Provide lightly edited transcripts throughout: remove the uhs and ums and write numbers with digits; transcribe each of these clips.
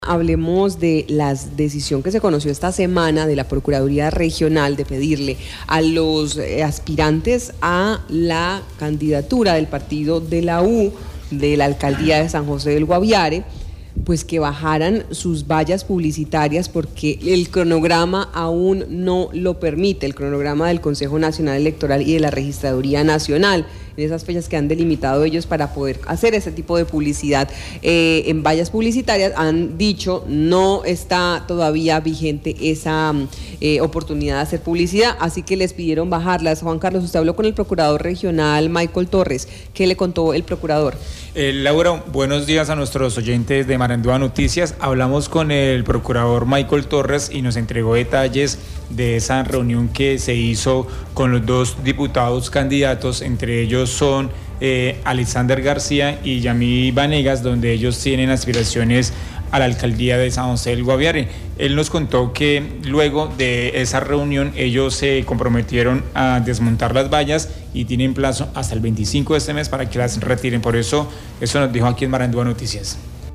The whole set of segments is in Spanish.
Hablemos de la decisión que se conoció esta semana de la Procuraduría Regional de pedirle a los aspirantes a la candidatura del partido de la U de la alcaldía de San José del Guaviare, pues que bajaran sus vallas publicitarias porque el cronograma aún no lo permite, el cronograma del Consejo Nacional Electoral y de la Registraduría Nacional, en esas fechas que han delimitado ellos para poder hacer ese tipo de publicidad en vallas publicitarias. Han dicho no está todavía vigente esa oportunidad de hacer publicidad, así que les pidieron bajarlas. Juan Carlos, usted habló con el procurador regional Michael Torres. ¿Qué le contó el procurador? Laura, buenos días a nuestros oyentes de Marandúa Noticias. Hablamos con el procurador Michael Torres y nos entregó detalles de esa reunión que se hizo con los dos diputados candidatos, entre ellos son Alexander García y Yamí Vanegas, donde ellos tienen aspiraciones a la alcaldía de San José del Guaviare. Él nos contó que luego de esa reunión ellos se comprometieron a desmontar las vallas y tienen plazo hasta el 25 de este mes para que las retiren. Por eso nos dijo aquí en Marandúa Noticias.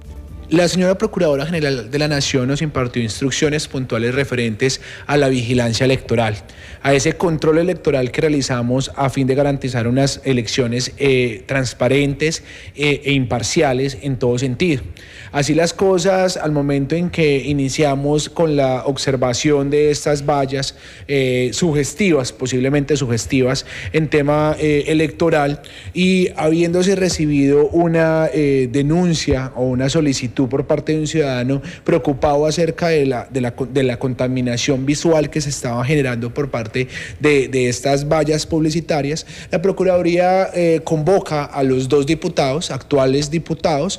La señora Procuradora General de la Nación nos impartió instrucciones puntuales referentes a la vigilancia electoral, a ese control electoral que realizamos a fin de garantizar unas elecciones transparentes e imparciales en todo sentido. Así las cosas, al momento en que iniciamos con la observación de estas vallas sugestivas, posiblemente sugestivas en tema electoral, y habiéndose recibido una denuncia o una solicitud por parte de un ciudadano preocupado acerca de la contaminación visual que se estaba generando por parte de estas vallas publicitarias, la Procuraduría convoca a los dos diputados, actuales diputados,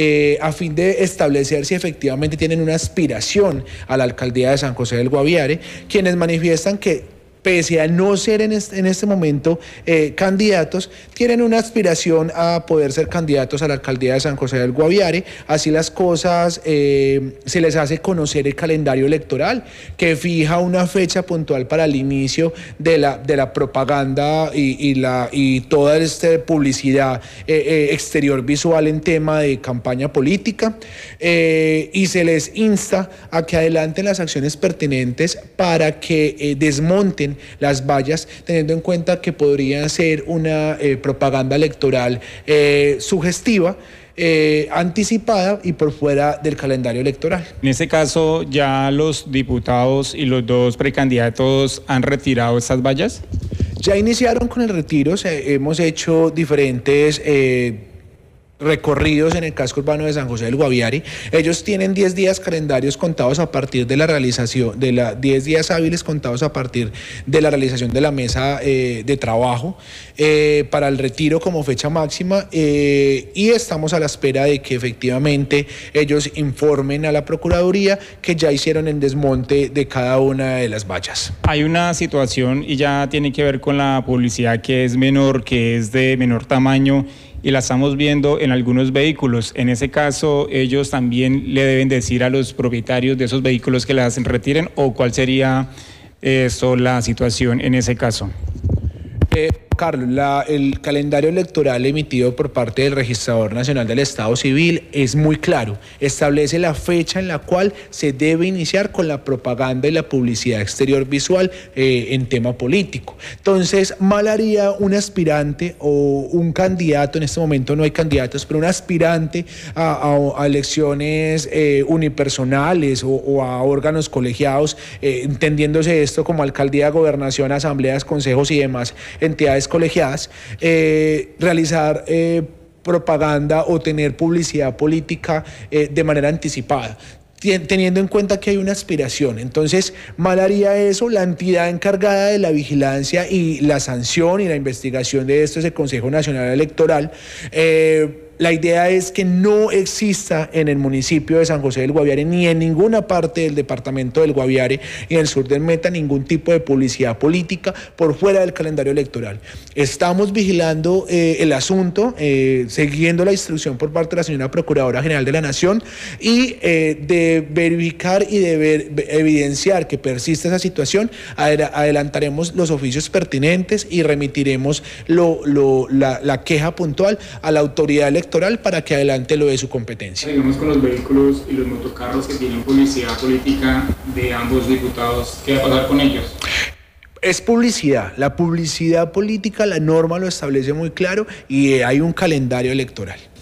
a fin de establecer si efectivamente tienen una aspiración a la alcaldía de San José del Guaviare, quienes manifiestan que pese a no ser en este momento candidatos, tienen una aspiración a poder ser candidatos a la alcaldía de San José del Guaviare. Así las cosas, se les hace conocer el calendario electoral que fija una fecha puntual para el inicio de la propaganda y toda esta publicidad exterior visual en tema de campaña política, y se les insta a que adelanten las acciones pertinentes para que desmonten las vallas, teniendo en cuenta que podría ser una propaganda electoral sugestiva, anticipada y por fuera del calendario electoral. En este caso, ¿ya los diputados y los dos precandidatos han retirado estas vallas? Ya iniciaron con el retiro, hemos hecho diferentes recorridos en el casco urbano de San José del Guaviare. Ellos tienen 10 días calendarios contados a partir de la realización, 10 días hábiles contados a partir de la realización de la mesa de trabajo para el retiro como fecha máxima, y estamos a la espera de que efectivamente ellos informen a la Procuraduría que ya hicieron el desmonte de cada una de las vallas. Hay una situación y ya tiene que ver con la publicidad que es menor, que es de menor tamaño, y la estamos viendo en algunos vehículos. En ese caso, ellos también le deben decir a los propietarios de esos vehículos que las retiren, ¿o cuál sería la situación en ese caso? Carlos, el calendario electoral emitido por parte del Registrador Nacional del Estado Civil es muy claro. Establece la fecha en la cual se debe iniciar con la propaganda y la publicidad exterior visual en tema político. Entonces, mal haría un aspirante o un candidato, en este momento no hay candidatos, pero un aspirante a elecciones unipersonales o a órganos colegiados, entendiéndose esto como alcaldía, gobernación, asambleas, consejos y demás entidades colegiadas, realizar propaganda o tener publicidad política de manera anticipada, teniendo en cuenta que hay una aspiración. Entonces, mal haría eso. La entidad encargada de la vigilancia y la sanción y la investigación de esto es el Consejo Nacional Electoral. La idea es que no exista en el municipio de San José del Guaviare ni en ninguna parte del departamento del Guaviare y en el sur del Meta ningún tipo de publicidad política por fuera del calendario electoral. Estamos vigilando el asunto, siguiendo la instrucción por parte de la señora Procuradora General de la Nación, y de verificar y de evidenciar que persiste esa situación, adelantaremos los oficios pertinentes y remitiremos la queja puntual a la autoridad electoral electoral para que adelante lo de su competencia. Digamos, con los vehículos y los motocarros que tienen publicidad política de ambos diputados, ¿qué va a pasar con ellos? Es publicidad. La publicidad política, la norma lo establece muy claro y hay un calendario electoral.